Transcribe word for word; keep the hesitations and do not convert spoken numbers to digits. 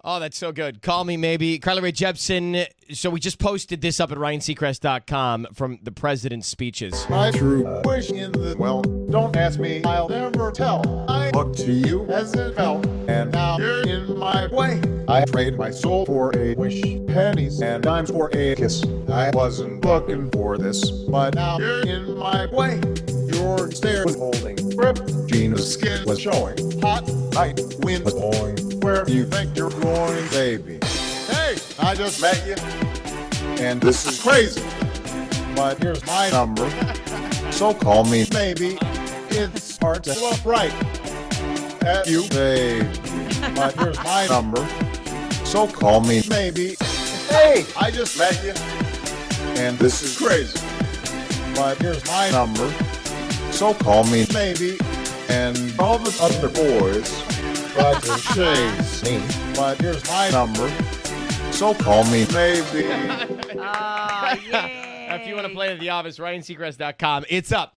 Oh, that's so good. Call me maybe. Carly Rae Jepsen. So we just posted this up at Ryan Seacrest dot com from the president's speeches. My true wish in the well, don't ask me, I'll never tell. I look to you as it felt, and now you're in my way. I trade my soul for a wish, pennies and dimes for a kiss. I wasn't looking for this, but now you're in my way. Your stare was holding grip, Gina's skin was showing. Hot night, wind was blowing. Where do you think you're going, baby? Hey, I just met you, and this is crazy. But here's my number, so call me maybe. It's hard to look right at you, baby. But here's my number, so call me maybe. Hey, I just met you, and this is crazy. But here's my number, so call me maybe. And all the other boys try to chase me, but here's my number, so call me maybe. Oh, yeah. If you want to play at the office, Ryan Seacrest dot com. It's up.